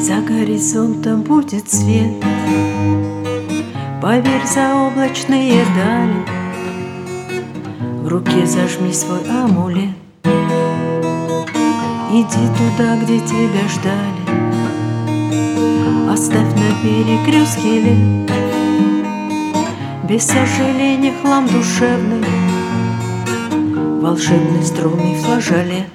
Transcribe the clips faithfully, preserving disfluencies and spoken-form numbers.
За горизонтом будет свет, поверь, заоблачные дали. В руке зажми свой амулет, иди туда, где тебя ждали. Оставь на перекрестке лет без сожаления хлам душевный, волшебный струнный флажолет.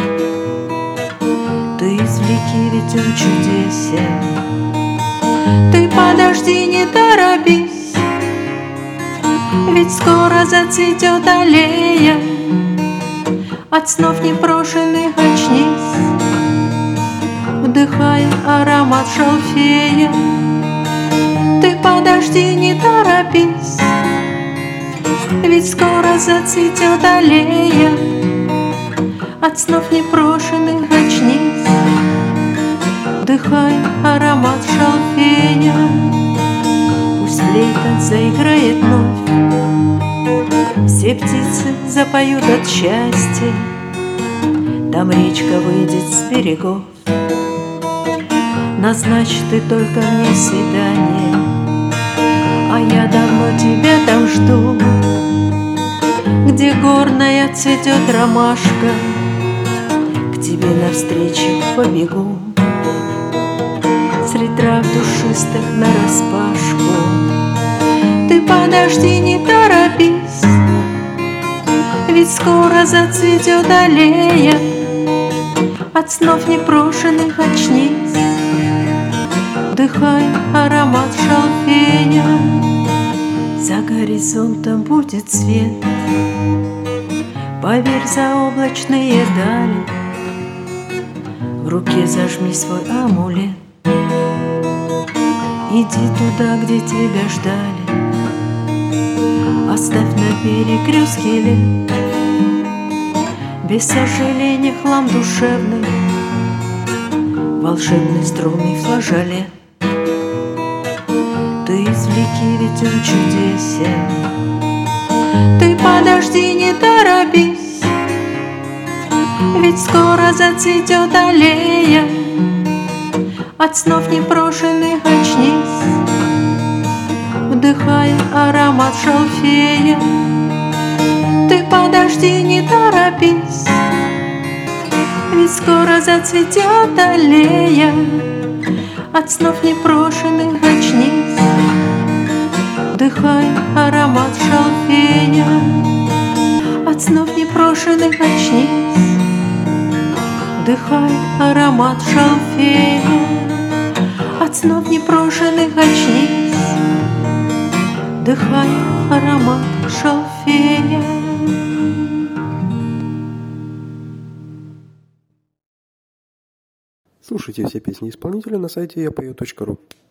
Ты извлеки, ведь он чудесен. Ты подожди, не торопись, ведь скоро зацветет аллея. От снов непрошенных очнись, вдыхая аромат шалфея. Ты подожди, не торопись, ведь скоро зацветет аллея. От снов непрошенных очнись, вдыхая аромат шалфея. Пусть флейта заиграет вновь, все птицы запоют от счастья. Там речка выйдет с берегов, назначь ты только мне свидание, а я давно тебя там жду. Где горная цветет ромашка, к тебе навстречу побегу. Средь трав душистых нараспашку. Ты подожди, не торопись, ведь скоро зацветет аллея. От снов непрошенных очнись, вдыхай аромат шалфея. За горизонтом будет свет, поверь, заоблачные дали. В руке зажми свой амулет, иди туда, где тебя ждали. Оставь на перекрестке лет без сожаления хлам душевный, волшебный струнный флажолет. Ты извлеки, ведь он чудесен. Ты подожди, не торопись, ведь скоро зацветет аллея. От снов непрошенных очнись, вдыхая аромат шалфея. Ты подожди, не торопись, ведь скоро зацветет аллея. От снов непрошенных очнись, вдыхай аромат шалфея. От снов непрошенных очнись, вдыхай аромат шалфея. От снов непрошенных очнись, вдыхай аромат шалфея. Слушайте все песни исполнителя на сайте я пою точка ру.